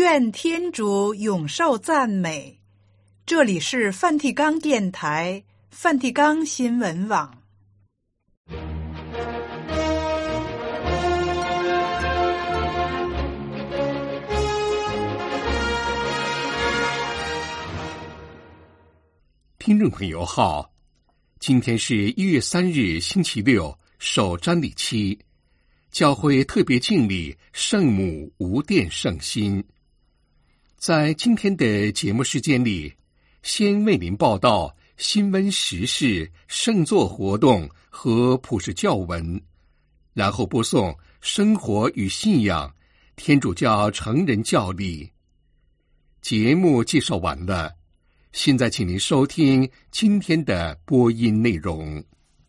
愿天主永受赞美。这里是梵蒂冈电台、梵蒂冈新闻网。 听众朋友好，今天是1月3日星期六，首瞻礼期，教会特别敬礼圣母无玷圣心。在今天的节目时间里，先为您报道新闻时事、圣座活动和普世教文，然后播送生活与信仰天主教成人教理。节目介绍完了，现在请您收听今天的播音内容。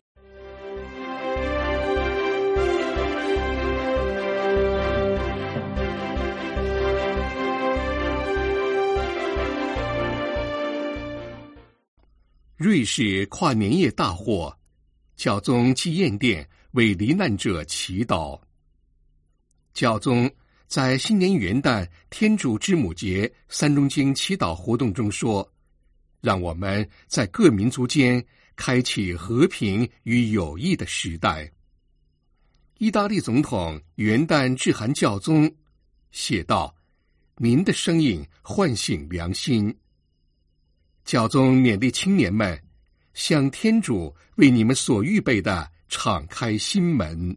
瑞士跨年夜大火，教宗祭焰殿为罹难者祈祷。教宗在新年元旦天主之母节三中经祈祷活动中说，让我们在各民族间开启和平与友谊的时代。意大利总统元旦致函教宗，写道：您的声音唤醒良心。教宗勉励青年们向天主为你们所预备的敞开心门。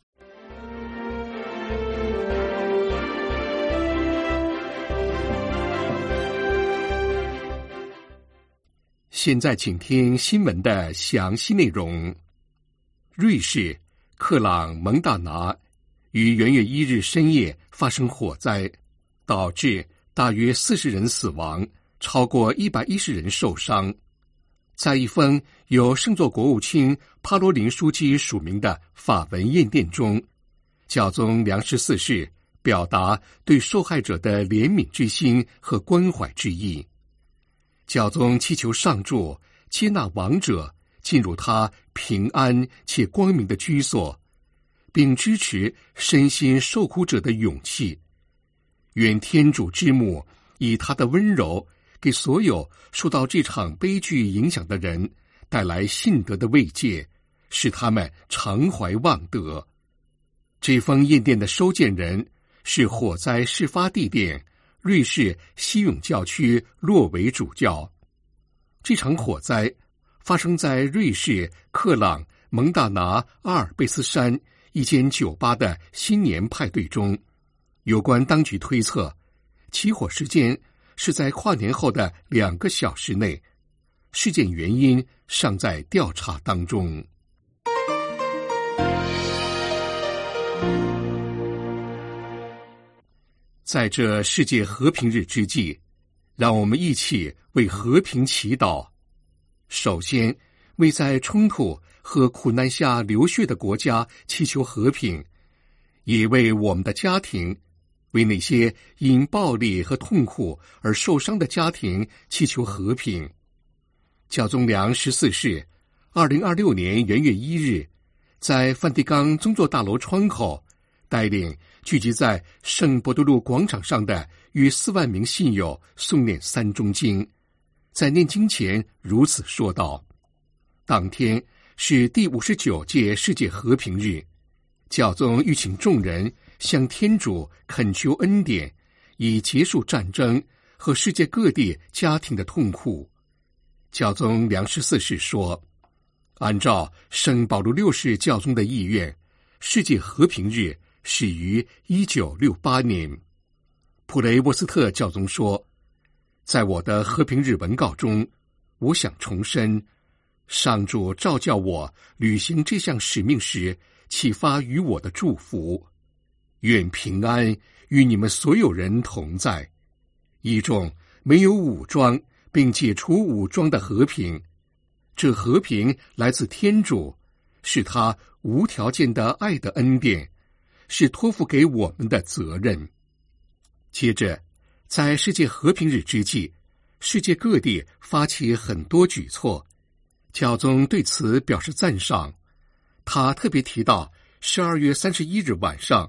现在请听新闻的详细内容。瑞士克朗蒙大拿于元月1日深夜发生火灾，导致大约40人死亡，超过110人受伤。在一封由圣座国务卿帕罗林枢机署名的法文唁电中，教宗良14世表达对受害者的怜悯之心和关怀之意。教宗祈求上主接纳亡者进入他平安且光明的居所，并支持身心受苦者的勇气。愿天主之母以他的温柔给所有受到这场悲剧影响的人带来信德的慰藉，使他们常怀望德。这封唁电的收件人是火灾事发地点瑞士西永教区洛维主教。这场火灾发生在瑞士克朗蒙大拿阿尔贝斯山一间酒吧的新年派对中。有关当局推测，起火时间是在跨年后的2个小时内，事件原因尚在调查当中。在这世界和平日之际，让我们一起为和平祈祷。首先，为在冲突和苦难下流血的国家祈求和平，也为我们的家庭，为那些因暴力和痛苦而受伤的家庭祈求和平。教宗良14世2026年元月1日，在梵蒂冈宗座大楼窗口带领聚集在圣伯多禄广场上的约4万名信友诵念三中经。在念经前如此说道：当天是第59届世界和平日，教宗欲请众人向天主恳求恩典，以结束战争和世界各地家庭的痛苦。教宗良14世说，按照圣保禄6世教宗的意愿，世界和平日始于1968年。普雷沃斯特教宗说，在我的和平日文告中，我想重申上主召叫我履行这项使命时启发于我的祝福。愿平安与你们所有人同在，一种没有武装并解除武装的和平。这和平来自天主，是他无条件的爱的恩典，是托付给我们的责任。接着，在世界和平日之际，世界各地发起很多举措，教宗对此表示赞赏。他特别提到12月31日晚上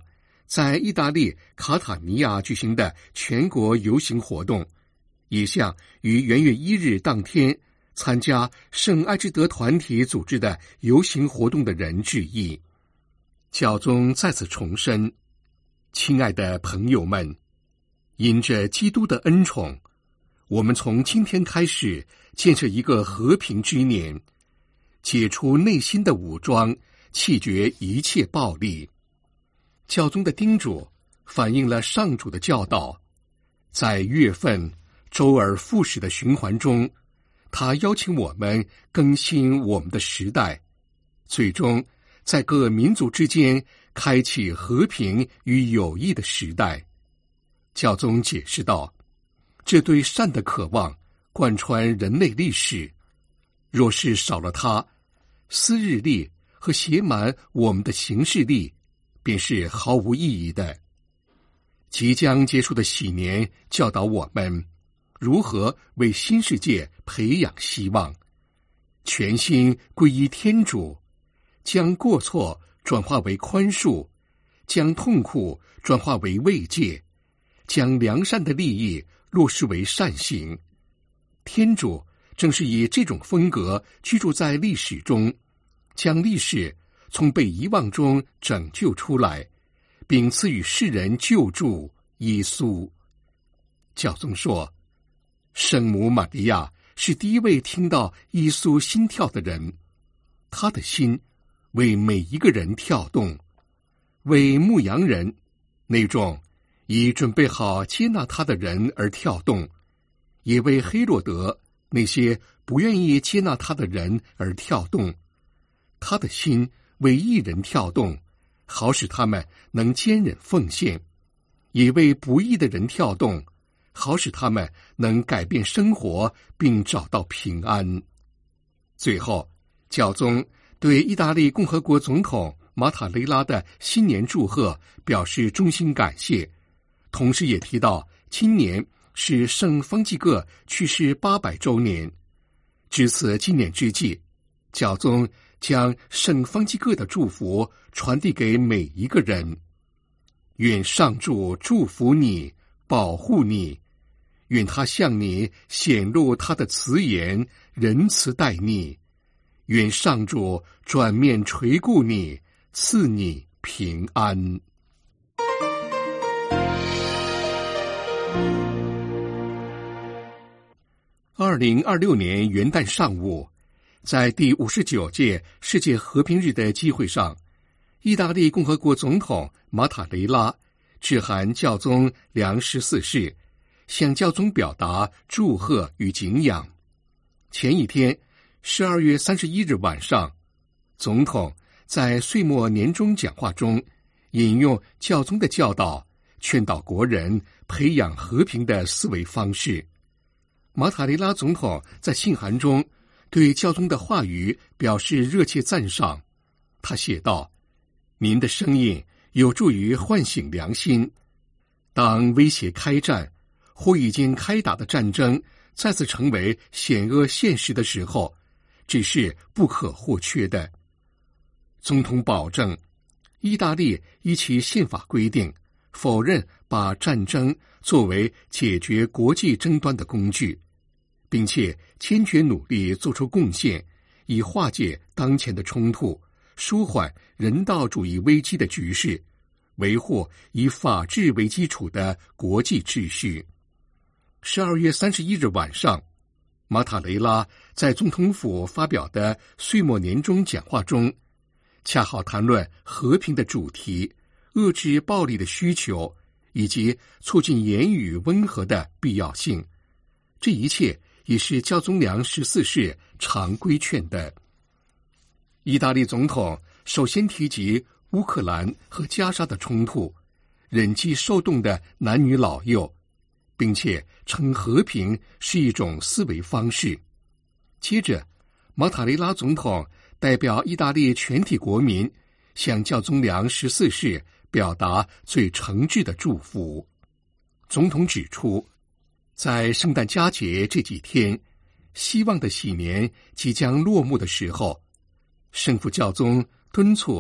在意大利卡塔尼亚举行的全国游行活动，也向于元月1日当天参加圣艾之德团体组织的游行活动的人致意。教宗再次重申，亲爱的朋友们，因着基督的恩宠，我们从今天开始建设一个和平之年，解除内心的武装，弃绝一切暴力。教宗的叮嘱反映了上主的教导，在月份周而复始的循环中，他邀请我们更新我们的时代，最终在各民族之间开启和平与友谊的时代。教宗解释道，这对善的渴望贯穿人类历史，若是少了它，私日力和写满我们的行事力便是毫无意义的。即将结束的喜年教导我们如何为新世界培养希望，全心皈依天主，将过错转化为宽恕，将痛苦转化为慰藉，将良善的利益落实为善行。天主正是以这种风格居住在历史中，将历史从被遗忘中拯救出来，并赐予世人救助耶稣。教宗说，圣母玛利亚是第一位听到耶稣心跳的人，她的心为每一个人跳动，为牧羊人那种已准备好接纳他的人而跳动，也为黑落德那些不愿意接纳他的人而跳动。他的心为义人跳动，好使他们能坚忍奉献；也为不义的人跳动，好使他们能改变生活并找到平安。最后，教宗对意大利共和国总统马塔雷拉的新年祝贺表示衷心感谢，同时也提到今年是圣方济各去世800周年。值此纪念之际，教宗将圣方济各的祝福传递给每一个人。愿上主祝福你，保护你，愿他向你显露他的慈颜，仁慈待你。愿上主转面垂顾你，赐你平安。2026年元旦上午，在第59届世界和平日的机会上，意大利共和国总统马塔雷拉致函教宗良14世，向教宗表达祝贺与敬仰。前一天12月31日晚上，总统在岁末年终讲话中引用教宗的教导，劝导国人培养和平的思维方式。马塔雷拉总统在信函中对教宗的话语表示热切赞赏。他写道，您的声音有助于唤醒良心，当威胁开战或已经开打的战争再次成为险恶现实的时候，这是不可或缺的。总统保证，意大利依其宪法规定，否认把战争作为解决国际争端的工具，并且坚决努力做出贡献，以化解当前的冲突，舒缓人道主义危机的局势，维护以法治为基础的国际秩序。12月31日晚上，马塔雷拉在总统府发表的岁末年终讲话中，恰好谈论和平的主题、遏制暴力的需求，以及促进言语温和的必要性。这一切也是教宗良14世常规劝的。意大利总统首先提及乌克兰和加沙的冲突，忍饥受冻的男女老幼，并且称和平是一种思维方式。接着，马塔雷拉总统代表意大利全体国民向教宗良14世表达最诚挚的祝福。总统指出，在圣诞佳节这几天，希望的喜年即将落幕的时候，圣父教宗敦促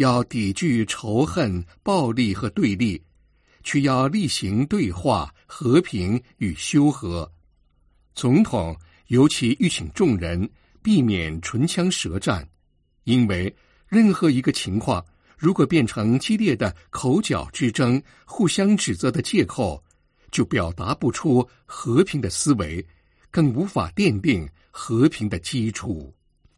要抵拒仇恨、暴力和对立，却要力行对话、和平与修和。总统尤其吁请众人避免唇枪舌战，因为任何一个情况如果变成激烈的口角之争、互相指责的借口，就表达不出和平的思维，更无法奠定和平的基础。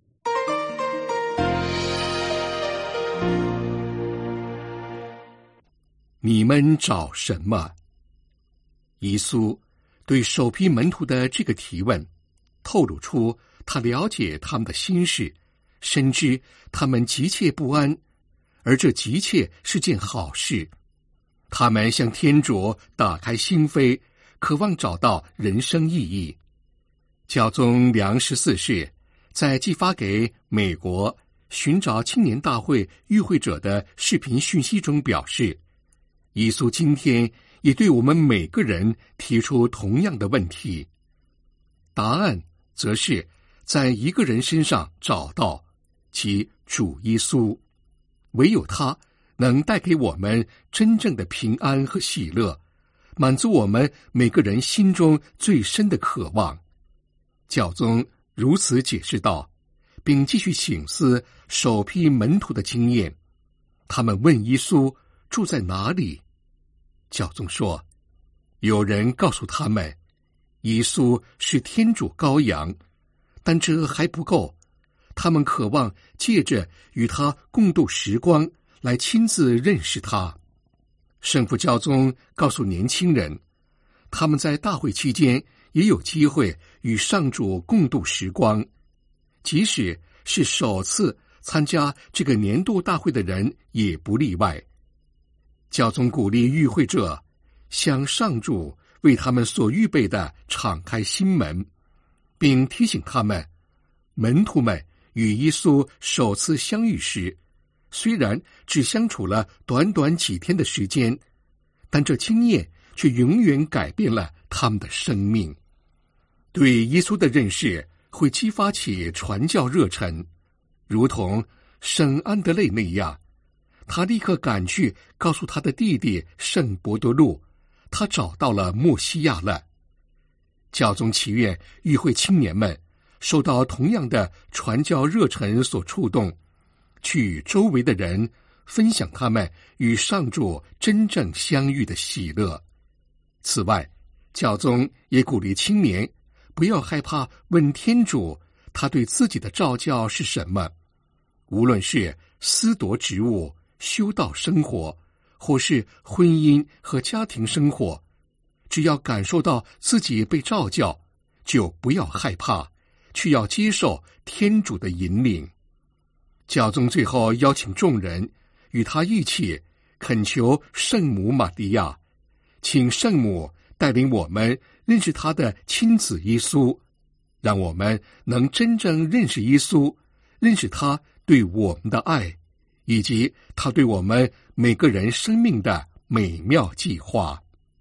你们找什么？耶稣对首批门徒的这个提问，透露出他了解他们的心事，深知他们急切不安，而这急切是件好事。他们向天主打开心扉，渴望找到人生意义。教宗良14世在寄发给美国寻找青年大会与会者的视频讯息中表示，耶稣今天也对我们每个人提出同样的问题，答案则是在一个人身上找到，即主耶稣。唯有他能带给我们真正的平安和喜乐，满足我们每个人心中最深的渴望。教宗如此解释道，并继续省思首批门徒的经验。他们问耶稣住在哪里？教宗说，有人告诉他们，耶稣是天主羔羊，但这还不够，他们渴望借着与他共度时光来亲自认识他。圣父教宗告诉年轻人，他们在大会期间也有机会与上主共度时光，即使是首次参加这个年度大会的人也不例外。教宗鼓励与会者向上主为他们所预备的敞开心门，并提醒他们，门徒们与耶稣首次相遇时，虽然只相处了短短几天的时间，但这经验却永远改变了他们的生命。对耶稣的认识会激发起传教热忱，如同圣安德肋那样，他立刻赶去告诉他的弟弟圣伯多禄，他找到了默西亚了。教宗祈愿与会青年们受到同样的传教热忱所触动，去与周围的人分享他们与上主真正相遇的喜乐。此外，教宗也鼓励青年不要害怕问天主他对自己的召教是什么，无论是司铎职务、修道生活，或是婚姻和家庭生活，只要感受到自己被召教，就不要害怕，却要接受天主的引领。教宗最后邀请众人与他一起恳求圣母玛利亚，请圣母带领我们认识他的亲子耶稣，让我们能真正认识耶稣，认识他对我们的爱，以及他对我们每个人生命的美妙计划。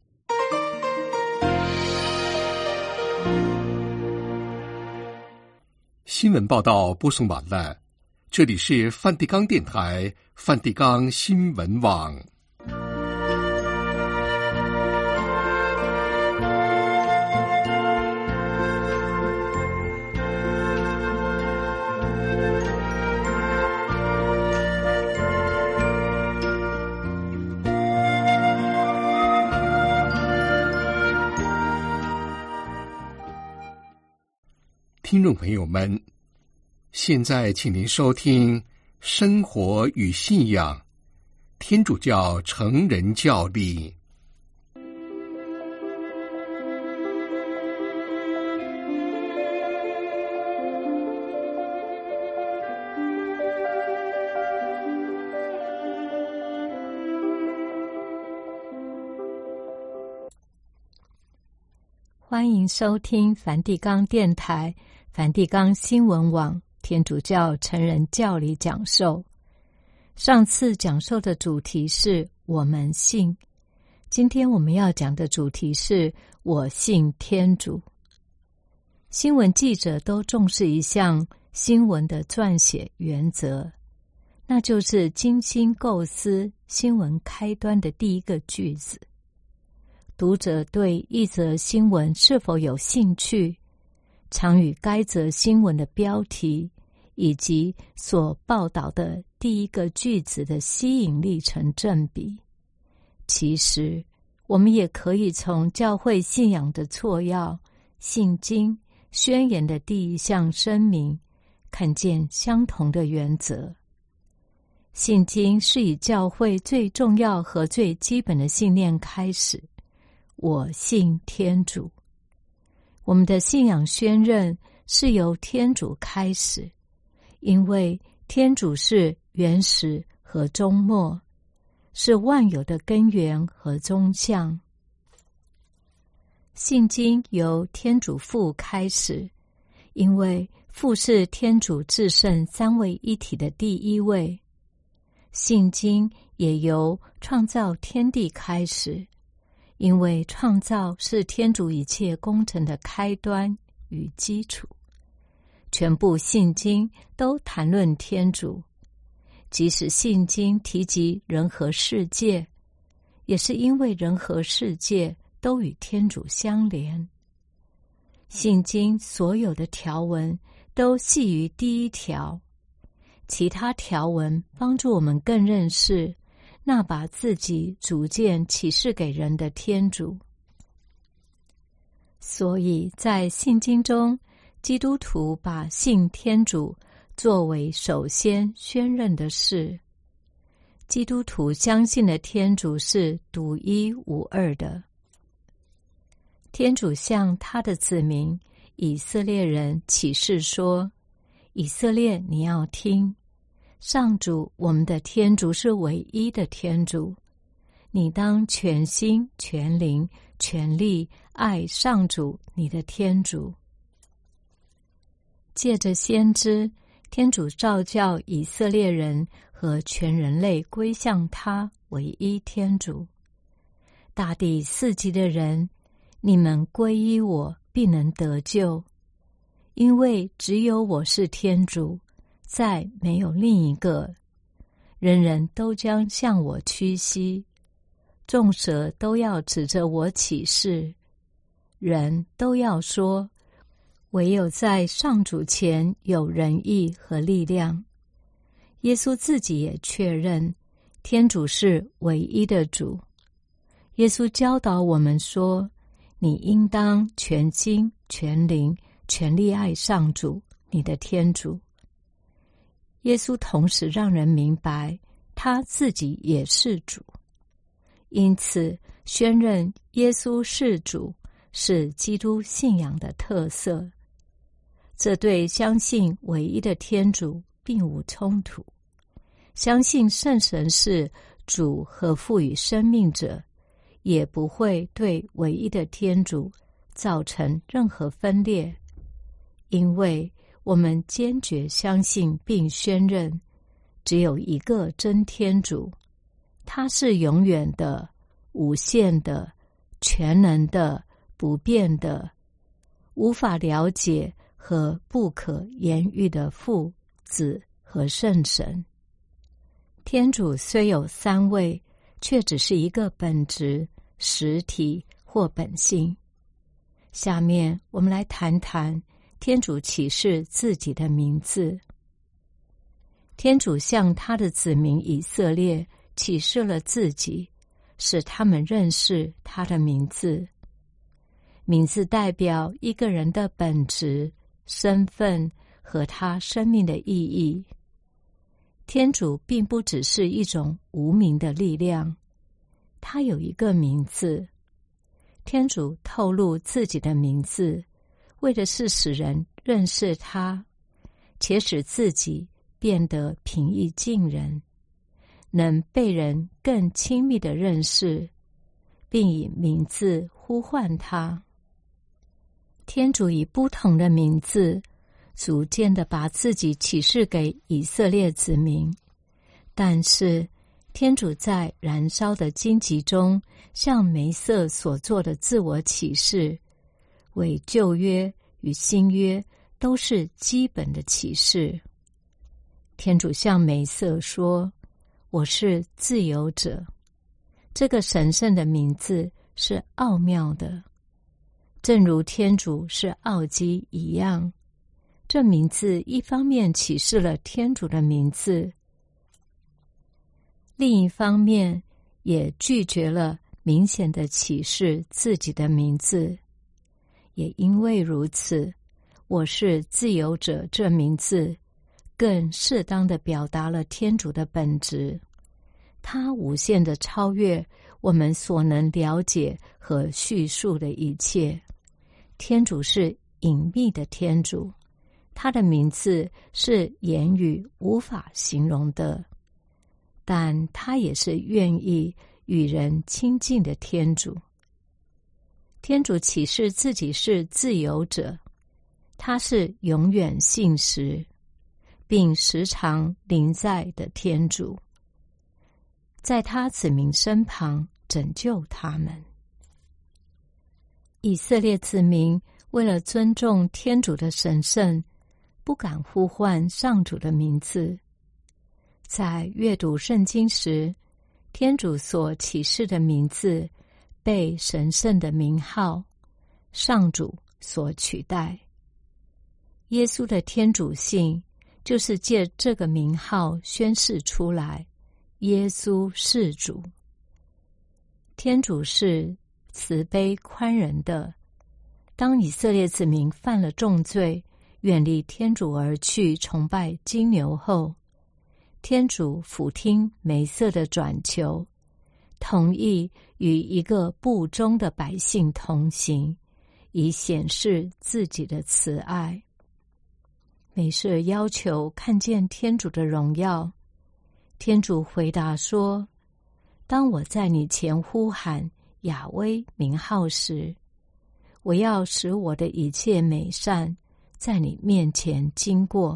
新闻报道播送完了，这里是梵蒂冈电台梵蒂冈新闻网。听众朋友们，现在请您收听《生活与信仰》天主教成人教理。 欢迎收听梵蒂冈电台梵蒂冈新闻网天主教成人教理讲授。上次讲授的主题是我们信，今天我们要讲的主题是我信天主。新闻记者都重视一项新闻的撰写原则， 那就是精心构思新闻开端的第一个句子。读者对一则新闻是否有兴趣，常与该则新闻的标题以及所报道的第一个句子的吸引力成正比。其实，我们也可以从教会信仰的绰要、信经、宣言的第一项声明，看见相同的原则。信经是以教会最重要和最基本的信念开始，我信天主。我们的信仰宣认是由天主开始，因为天主是原始和终末，是万有的根源和终向。信经由天主父开始，因为父是天主至圣三位一体的第一位。信经也由创造天地开始，因为创造是天主一切工程的开端与基础。全部信经都谈论天主，即使信经提及人和世界，也是因为人和世界都与天主相连。信经所有的条文都系于第一条，其他条文帮助我们更认识那把自己主见启示给人的天主。所以在信经中，基督徒把信天主作为首先宣认的事。基督徒相信的天主是独一无二的。天主向他的子民以色列人启示说：以色列，你要听，上主我们的天主是唯一的天主，你当全心全灵全力爱上主你的天主。借着先知，天主召叫以色列人和全人类归向他唯一天主。大地四极的人，你们皈依我，必能得救，因为只有我是天主，再没有另一个。人人都将向我屈膝，众舌都要指着我起誓，人都要说，唯有在上主前有仁义和力量。耶稣自己也确认，天主是唯一的主。耶稣教导我们说，你应当全心全灵全力爱上主你的天主。耶稣同时让人明白他自己也是主，因此宣认耶稣是主是基督信仰的特色。这对相信唯一的天主并无冲突。相信圣神是主和赋予生命者，也不会对唯一的天主造成任何分裂，因为我们坚决相信并宣认，只有一个真天主，他是永远的、无限的、全能的、不变的、无法了解和不可言喻的父、子和圣神。天主虽有三位，却只是一个本质、实体或本性。下面我们来谈谈天主启示自己的名字。天主向他的子民以色列启示了自己，使他们认识他的名字。名字代表一个人的本质、身份和他生命的意义。天主并不只是一种无名的力量，他有一个名字。天主透露自己的名字，为的是使人认识他，且使自己变得平易近人，能被人更亲密地认识，并以名字呼唤他。天主以不同的名字逐渐地把自己启示给以色列子民，但是天主在燃烧的荆棘中向梅瑟所做的自我启示，为旧约与新约都是基本的启示。 天主向梅瑟说：“我是自由者。”这个神圣的名字是奥妙的，正如天主是奥基一样。这名字一方面启示了天主的名字，另一方面也拒绝了明显的启示自己的名字。也因为如此，我是自由者这名字更适当地表达了天主的本质，它无限地超越我们所能了解和叙述的一切。天主是隐秘的天主，他的名字是言语无法形容的，但他也是愿意与人亲近的天主。天主启示自己是自由者，他是永远信实并时常临在的天主，在他子民身旁拯救他们。以色列子民为了尊重天主的神圣，不敢呼唤上主的名字。在阅读圣经时，天主所启示的名字被神圣的名号上主所取代。耶稣的天主性就是借这个名号宣示出来，耶稣是主。天主是慈悲宽仁的。当以色列子民犯了重罪，远离天主而去崇拜金牛后，天主俯听梅瑟的转求，同意与一个不忠的百姓同行，以显示自己的慈爱。梅瑟要求看见天主的荣耀，天主回答说：“当我在你前呼喊雅威名号时，我要使我的一切美善在你面前经过。”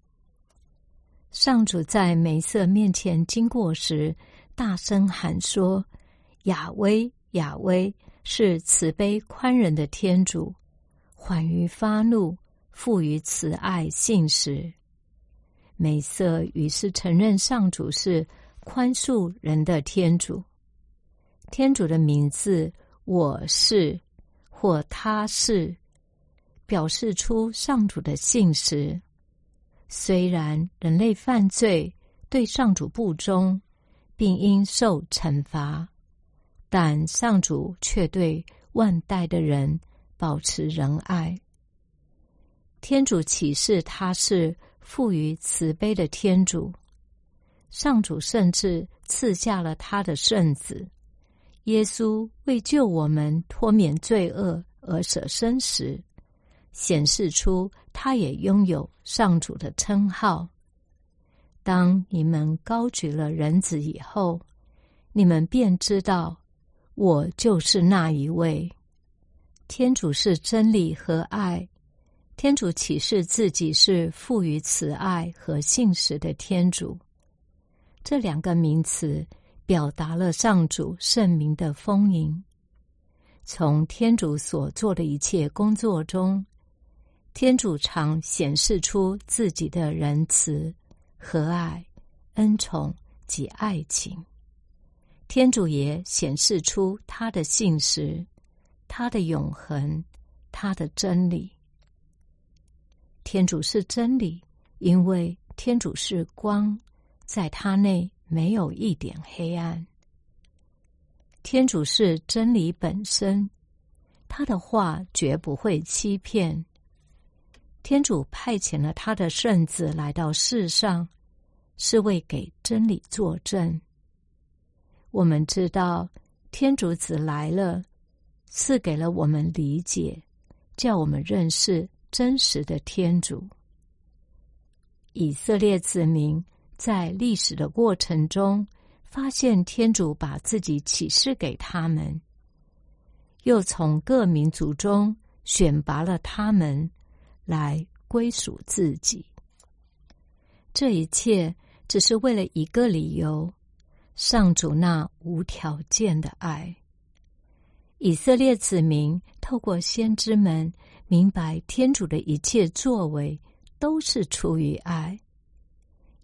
上主在梅瑟面前经过时，大声喊说：“雅威，雅威，是慈悲宽仁的天主，缓于发怒，富于慈爱信实。”梅瑟于是承认上主是宽恕人的天主。天主的名字我是或他是，表示出上主的信实。虽然人类犯罪，对上主不忠，并应受惩罚，但上主却对万代的人保持仁爱。天主启示他是富于慈悲的天主，上主甚至赐下了他的圣子耶稣，为救我们脱免罪恶而舍身时，显示出他也拥有上主的称号。当你们高举了人子以后，你们便知道我就是那一位。天主是真理和爱，天主启示自己是富于慈爱和信实的天主。这两个名词表达了上主圣名的丰盈。从天主所做的一切工作中，天主常显示出自己的仁慈、和蔼、恩宠及爱情。天主也显示出他的信实、他的永恒、他的真理。天主是真理，因为天主是光，在他内没有一点黑暗。天主是真理本身，他的话绝不会欺骗。天主派遣了他的圣子来到世上，是为给真理作证。我们知道天主子来了，赐给了我们理解，叫我们认识真实的天主。以色列子民在历史的过程中，发现天主把自己启示给他们，又从各民族中选拔了他们来归属自己。这一切只是为了一个理由：上主那无条件的爱。以色列子民透过先知们明白天主的一切作为都是出于爱。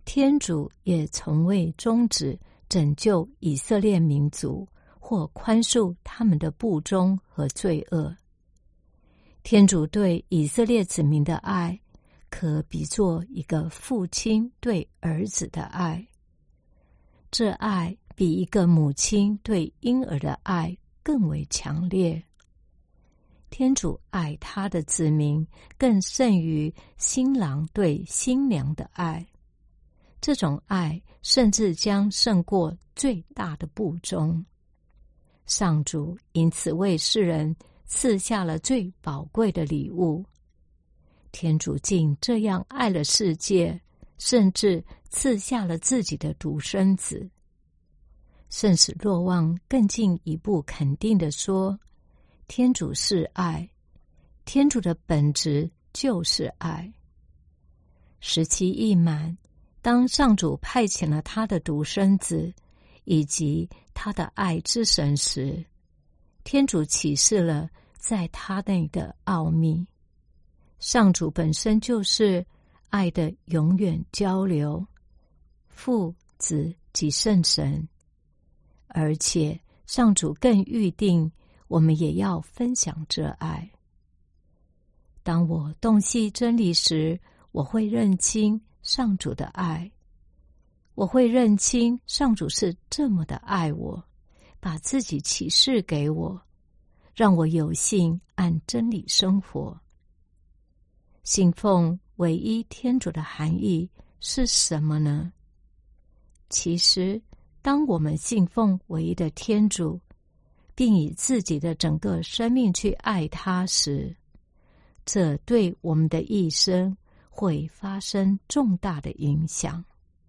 天主也从未终止拯救以色列民族或宽恕他们的不忠和罪恶。天主对以色列子民的爱，可比作一个父亲对儿子的爱。这爱比一个母亲对婴儿的爱更为强烈。天主爱他的子民，更胜于新郎对新娘的爱。这种爱甚至将胜过最大的不忠。上主因此为世人赐下了最宝贵的礼物。天主竟这样爱了世界，甚至赐下了自己的独生子。圣使若望更进一步肯定地说，天主是爱，天主的本质就是爱。时期一满，当上主派遣了他的独生子以及他的爱之神时，天主启示了在他内的奥秘。上主本身就是爱的永远交流，父、子及圣神，而且上主更预定我们也要分享这爱。当我洞悉真理时，我会认清上主的爱，我会认清上主是这么的爱我，把自己启示给我，让我有幸按真理生活。信奉唯一天主的含义是什么呢？其实，当我们信奉唯一的天主，并以自己的整个生命去爱他时，这对我们的一生会发生重大的影响。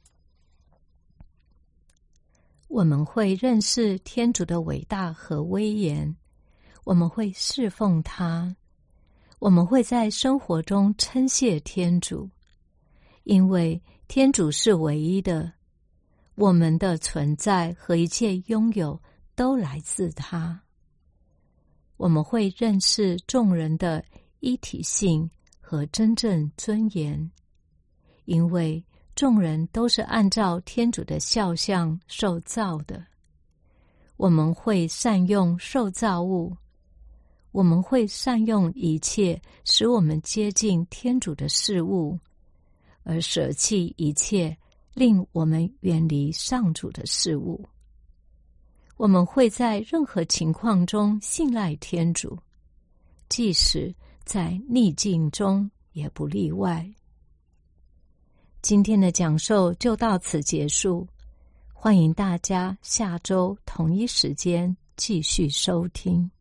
我们会认识天主的伟大和威严，我们会侍奉他，我们会在生活中称谢天主，因为天主是唯一的，我们的存在和一切拥有都来自他。我们会认识众人的一体性和真正尊严，因为众人都是按照天主的肖像受造的。我们会善用受造物，我们会善用一切使我们接近天主的事物，而舍弃一切令我们远离上主的事物。我们会在任何情况中信赖天主，即使在逆境中也不例外。今天的讲授就到此结束，欢迎大家下周同一时间继续收听。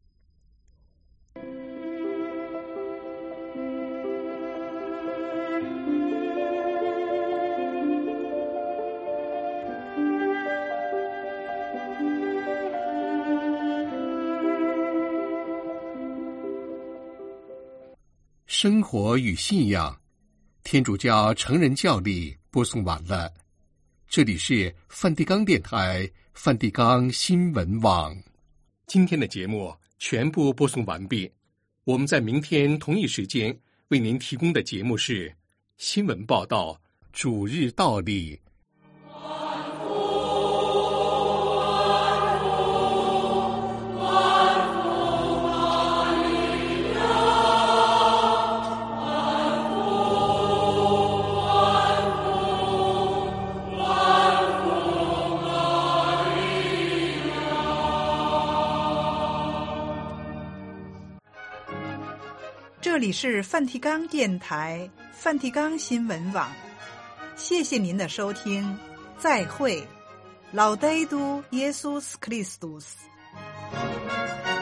生活与信仰，天主教成人教理播送完了。这里是梵蒂冈电台梵蒂冈新闻网。今天的节目全部播送完毕。我们在明天同一时间为您提供的节目是新闻报道、主日道理。 这里是梵蒂冈电台梵蒂冈新闻网，谢谢您的收听，再会。Laudetur Jesus Christus。